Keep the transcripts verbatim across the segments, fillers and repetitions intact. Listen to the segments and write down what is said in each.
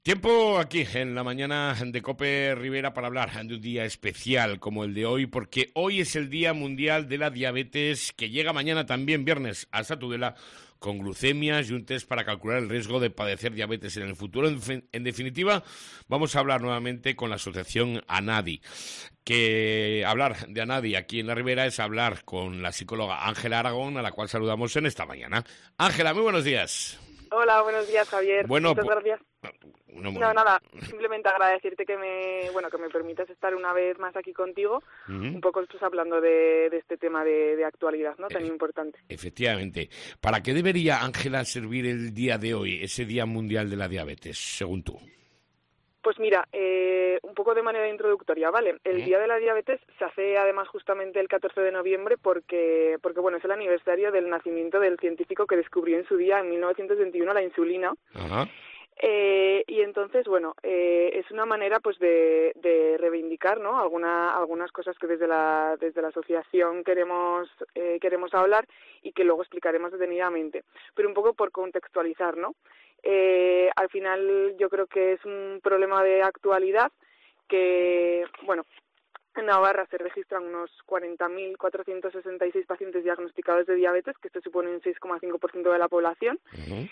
Tiempo aquí en la mañana de COPE Rivera para hablar de un día especial como el de hoy, porque hoy es el Día Mundial de la Diabetes, que llega mañana también, viernes, hasta Tudela, con glucemias y un test para calcular el riesgo de padecer diabetes en el futuro. En, en definitiva, vamos a hablar nuevamente con la asociación ANADI, que hablar de ANADI aquí en la Ribera es hablar con la psicóloga Ángela Aragón, a la cual saludamos en esta mañana. Ángela, muy buenos días. Hola, buenos días, Javier. Bueno, Muchas gracias. No, no, nada, simplemente agradecerte que me, bueno, que me permitas estar una vez más aquí contigo, uh-huh. un poco pues, hablando de, de este tema de, de actualidad, ¿no? Tan e- importante. Efectivamente. ¿Para qué debería, Ángela, servir el día de hoy, ese Día Mundial de la Diabetes, según tú? Pues mira, eh, un poco de manera introductoria, ¿vale? El ¿Eh? Día de la Diabetes se hace además justamente el catorce de noviembre porque, porque bueno, es el aniversario del nacimiento del científico que descubrió en su día, en mil novecientos veintiuno, la insulina. Ajá. Eh, y entonces, bueno, eh, es una manera pues de, de reivindicar, ¿no? Alguna, algunas cosas que desde la, desde la asociación queremos, eh, queremos hablar y que luego explicaremos detenidamente. Pero un poco por contextualizar, ¿no? Eh, al final yo creo que es un problema de actualidad que, bueno, en Navarra se registran unos cuarenta mil cuatrocientos sesenta y seis pacientes diagnosticados de diabetes, que esto supone un seis coma cinco por ciento de la población, uh-huh.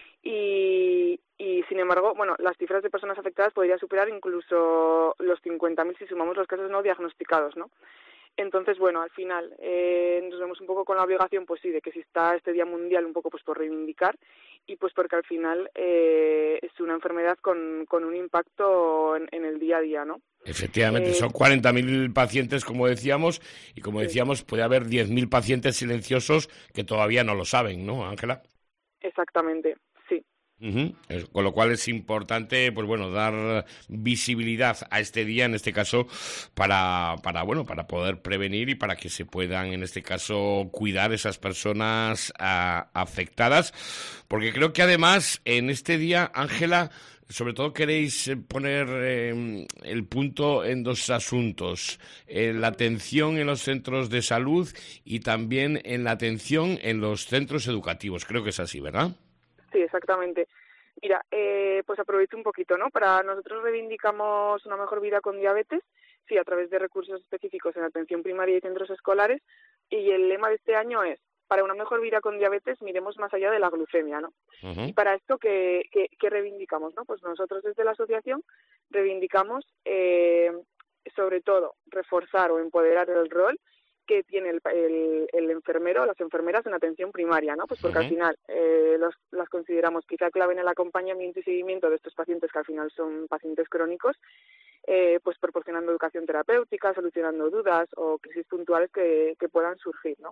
y, y sin embargo, bueno, las cifras de personas afectadas podrían superar incluso los cincuenta mil si sumamos los casos no diagnosticados, ¿no? Entonces, bueno, al final eh, nos vemos un poco con la obligación, pues sí, de que exista este Día Mundial un poco pues por reivindicar y pues porque al final eh, es una enfermedad con, con un impacto en, en el día a día, ¿no? Efectivamente, eh, son cuarenta mil pacientes, como decíamos, y como decíamos, sí. puede haber diez mil pacientes silenciosos que todavía no lo saben, ¿no, Ángela? Exactamente. Uh-huh. Con lo cual es importante, pues bueno, dar visibilidad a este día, en este caso, para, para bueno, para poder prevenir y para que se puedan, en este caso, cuidar esas personas a, afectadas, porque creo que además en este día, Ángela, sobre todo queréis poner eh, el punto en dos asuntos, en la atención en los centros de salud y también en la atención en los centros educativos. Creo que es así, ¿verdad? Sí, exactamente. Mira, eh, pues aprovecho un poquito, ¿no? Para nosotros reivindicamos una mejor vida con diabetes, sí, a través de recursos específicos en atención primaria y centros escolares, y el lema de este año es, para una mejor vida con diabetes, miremos más allá de la glucemia, ¿no? Uh-huh. Y para esto, ¿qué, qué, qué reivindicamos, no? Pues nosotros desde la asociación reivindicamos, eh, sobre todo, reforzar o empoderar el rol que tiene el, el, el enfermero o las enfermeras en atención primaria, ¿no? Pues porque uh-huh. al final eh, los, las consideramos quizá clave en el acompañamiento y seguimiento de estos pacientes que al final son pacientes crónicos, eh, pues proporcionando educación terapéutica, solucionando dudas o crisis puntuales que, que puedan surgir, ¿no?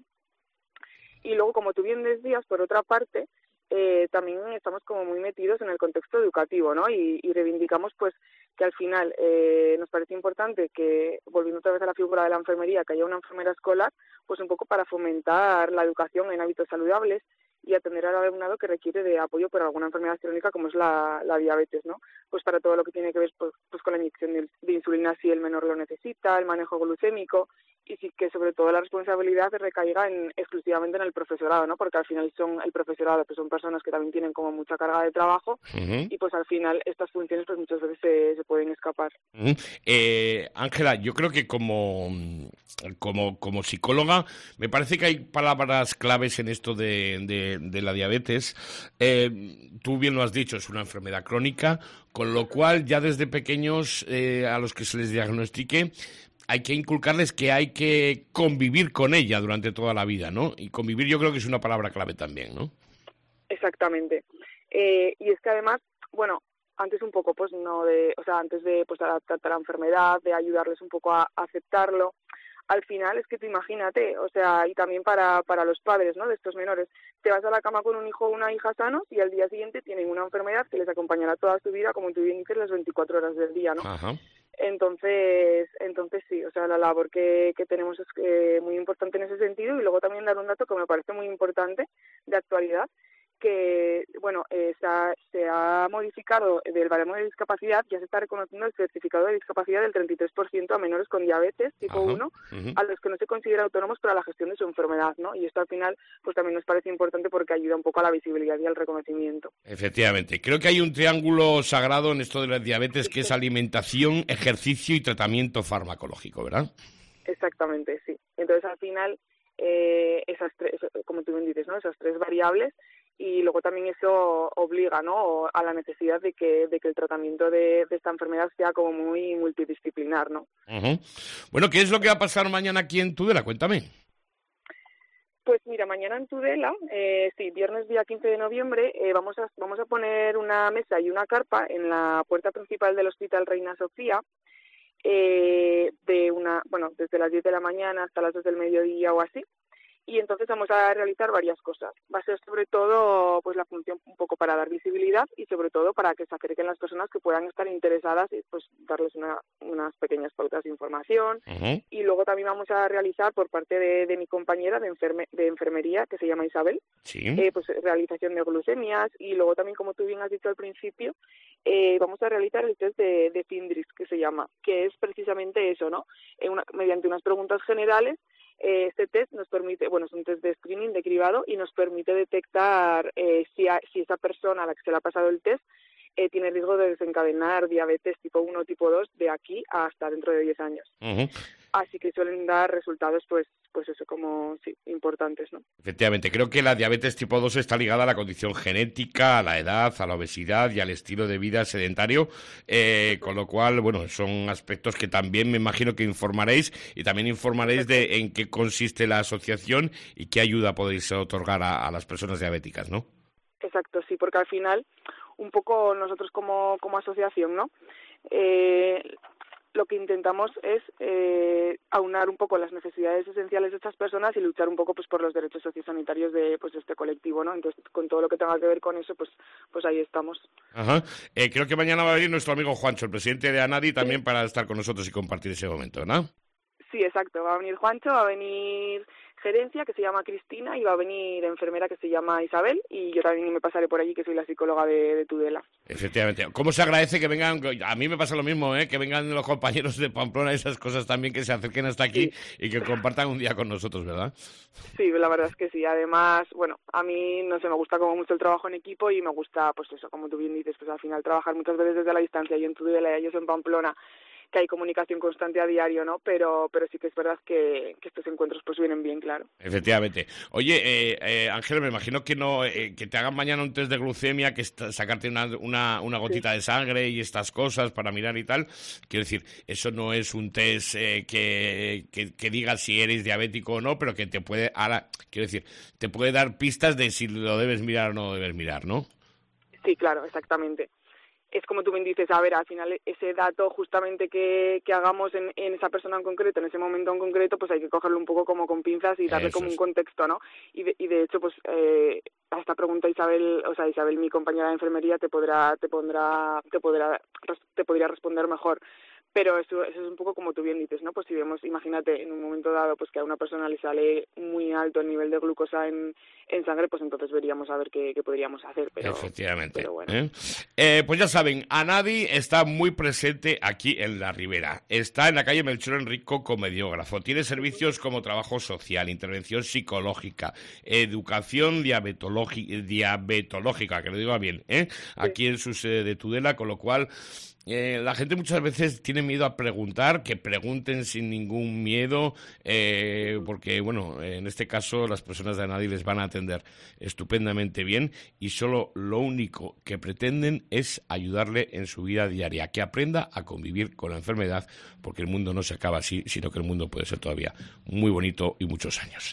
Y luego, como tú bien decías, por otra parte, eh, también estamos como muy metidos en el contexto educativo, ¿no? Y, y reivindicamos, pues, que al final eh, nos parece importante que, volviendo otra vez a la figura de la enfermería, que haya una enfermera escolar, pues un poco para fomentar la educación en hábitos saludables y atender al alumnado que requiere de apoyo por alguna enfermedad crónica como es la, la diabetes, ¿no? Pues para todo lo que tiene que ver pues, pues con la inyección de, de insulina si el menor lo necesita, el manejo glucémico, y sí que sobre todo la responsabilidad recaiga en, exclusivamente en el profesorado, ¿no? Porque al final son el profesorado, pues son personas que también tienen como mucha carga de trabajo uh-huh. y pues al final estas funciones pues muchas veces se, se pueden escapar. Uh-huh. Eh, Ángela, yo creo que como, como, como psicóloga me parece que hay palabras claves en esto de, de, de la diabetes. Eh, tú bien lo has dicho, es una enfermedad crónica, con lo cual ya desde pequeños eh, a los que se les diagnostique hay que inculcarles que hay que convivir con ella durante toda la vida, ¿no? Y convivir yo creo que es una palabra clave también, ¿no? Exactamente. Eh, y es que además, bueno, antes un poco, pues no de, o sea, antes de pues adaptar a la enfermedad, de ayudarles un poco a, a aceptarlo, al final es que tú imagínate, o sea, y también para, para los padres, ¿no?, de estos menores, te vas a la cama con un hijo o una hija sanos y al día siguiente tienen una enfermedad que les acompañará toda su vida, como tú bien dices, las veinticuatro horas del día, ¿no? Ajá. Entonces, entonces sí, o sea, la labor que, que tenemos es eh, muy importante en ese sentido y luego también dar un dato que me parece muy importante de actualidad, que, bueno, eh, se, ha, se ha modificado del baremo de discapacidad, ya se está reconociendo el certificado de discapacidad del treinta y tres por ciento a menores con diabetes tipo Ajá, uno, uh-huh. a los que no se consideran autónomos para la gestión de su enfermedad, ¿no? Y esto al final pues también nos parece importante porque ayuda un poco a la visibilidad y al reconocimiento. Efectivamente. Creo que hay un triángulo sagrado en esto de la diabetes, sí, que sí. es alimentación, ejercicio y tratamiento farmacológico, ¿verdad? Exactamente, sí. Entonces al final, eh, esas tres, como tú bien dices, ¿no? Esas tres variables, y luego también eso obliga, ¿no?, a la necesidad de que, de que el tratamiento de, de esta enfermedad sea como muy multidisciplinar, ¿no? Uh-huh. Bueno, ¿qué es lo que va a pasar mañana aquí en Tudela? Cuéntame. Pues mira, mañana en Tudela, eh, sí, viernes día quince de noviembre, eh, vamos a vamos a poner una mesa y una carpa en la puerta principal del Hospital Reina Sofía, eh, de una, bueno, desde las diez de la mañana hasta las dos del mediodía o así. Y entonces vamos a realizar varias cosas. Va a ser sobre todo pues la función un poco para dar visibilidad y sobre todo para que se acerquen las personas que puedan estar interesadas y pues darles una, unas pequeñas pautas de información. Uh-huh. Y luego también vamos a realizar por parte de, de mi compañera de, enferme, de enfermería, que se llama Isabel, sí. eh, pues realización de glucemias, y luego también, como tú bien has dicho al principio, eh, vamos a realizar el test de, de Findrix, que se llama, que es precisamente eso, ¿no? Eh, una, mediante unas preguntas generales. Este test nos permite, bueno, es un test de screening, de cribado, y nos permite detectar eh, si, a, si esa persona a la que se le ha pasado el test eh, tiene riesgo de desencadenar diabetes tipo uno o tipo dos de aquí hasta dentro de diez años. Uh-huh. Así que suelen dar resultados, pues, pues eso, como, sí, importantes, ¿no? Efectivamente, creo que la diabetes tipo dos está ligada a la condición genética, a la edad, a la obesidad y al estilo de vida sedentario, eh, con lo cual, bueno, son aspectos que también me imagino que informaréis, y también informaréis de en qué consiste la asociación y qué ayuda podéis otorgar a, a las personas diabéticas, ¿no? Exacto, sí, porque al final, un poco nosotros como, como asociación, ¿no?, Eh, lo que intentamos es eh, aunar un poco las necesidades esenciales de estas personas y luchar un poco pues por los derechos sociosanitarios de pues de este colectivo, ¿no? Entonces, con todo lo que tenga que ver con eso, pues pues ahí estamos. Ajá. Eh, creo que mañana va a venir nuestro amigo Juancho, el presidente de ANADI, también, sí, para estar con nosotros y compartir ese momento, ¿no? Sí, exacto. Va a venir Juancho, va a venir gerencia, que se llama Cristina, y va a venir enfermera, que se llama Isabel, y yo también me pasaré por allí, que soy la psicóloga de, de Tudela. Efectivamente. ¿Cómo se agradece que vengan? A mí me pasa lo mismo, ¿eh? Que vengan los compañeros de Pamplona y esas cosas también, que se acerquen hasta aquí, sí, y que compartan un día con nosotros, ¿verdad? Sí, la verdad es que sí. Además, bueno, a mí, no sé, me gusta como mucho el trabajo en equipo, y me gusta, pues eso, como tú bien dices, pues al final trabajar muchas veces desde la distancia, yo en Tudela y ellos en Pamplona, que hay comunicación constante a diario, ¿no? Pero pero sí que es verdad que, que estos encuentros pues vienen bien, claro. Efectivamente. Oye, eh, eh, Ángel, me imagino que no eh, que te hagan mañana un test de glucemia, que está, sacarte una, una, una gotita, sí, de sangre y estas cosas para mirar y tal. Quiero decir, eso no es un test eh, que, que, que diga si eres diabético o no, pero que te puede, ahora, quiero decir, te puede dar pistas de si lo debes mirar o no debes mirar, ¿no? Sí, claro, exactamente. Es como tú me dices, a ver, al final ese dato justamente que, que hagamos en, en esa persona en concreto, en ese momento en concreto, pues hay que cogerlo un poco como con pinzas y darle Eso como es. un contexto, ¿no? Y de, y de hecho, pues eh, a esta pregunta Isabel, o sea, Isabel, mi compañera de enfermería, te podrá, te pondrá, te podrá, te podría responder mejor. Pero eso, eso es un poco como tú bien dices, ¿no? Pues si vemos, imagínate, en un momento dado, pues que a una persona le sale muy alto el nivel de glucosa en, en sangre, pues entonces veríamos a ver qué, qué podríamos hacer. Pero, Efectivamente. Pero bueno. ¿Eh? Eh, pues ya saben, ANADI está muy presente aquí en la Ribera. Está en la calle Melchor Enrico Comediógrafo. Tiene servicios como trabajo social, intervención psicológica, educación diabetológica, que lo diga bien, ¿eh? Aquí sí. en su sede de Tudela, con lo cual... Eh, la gente muchas veces tiene miedo a preguntar, que pregunten sin ningún miedo, eh, porque, bueno, en este caso las personas de ANADI les van a atender estupendamente bien, y solo lo único que pretenden es ayudarle en su vida diaria, que aprenda a convivir con la enfermedad, porque el mundo no se acaba así, sino que el mundo puede ser todavía muy bonito y muchos años.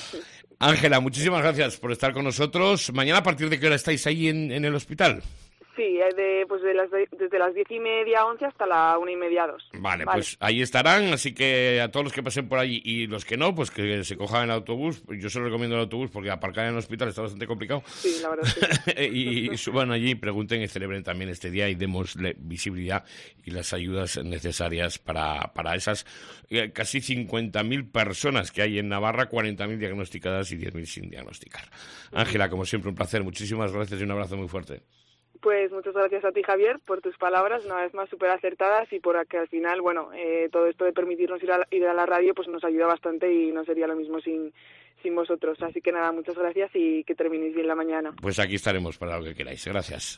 Ángela, muchísimas gracias por estar con nosotros. Mañana, ¿a partir de qué hora estáis ahí en, en el hospital? Sí, de, pues de las de, desde las diez y media, once hasta la una y media, dos. Vale, vale, pues ahí estarán, así que a todos los que pasen por allí y los que no, pues que se cojan el autobús. Yo se lo recomiendo el autobús porque aparcar en el hospital está bastante complicado. Sí, la verdad es que y, y suban allí, pregunten y celebren también este día y démosle visibilidad y las ayudas necesarias para, para esas eh, casi cincuenta mil personas que hay en Navarra, cuarenta mil diagnosticadas y diez mil sin diagnosticar. Ángela, como siempre, un placer. Muchísimas gracias y un abrazo muy fuerte. Pues muchas gracias a ti, Javier, por tus palabras, una vez más súper acertadas y por que al final, bueno, eh, todo esto de permitirnos ir a, ir a la radio pues nos ayuda bastante y no sería lo mismo sin, sin vosotros. Así que nada, muchas gracias y que terminéis bien la mañana. Pues aquí estaremos para lo que queráis. Gracias.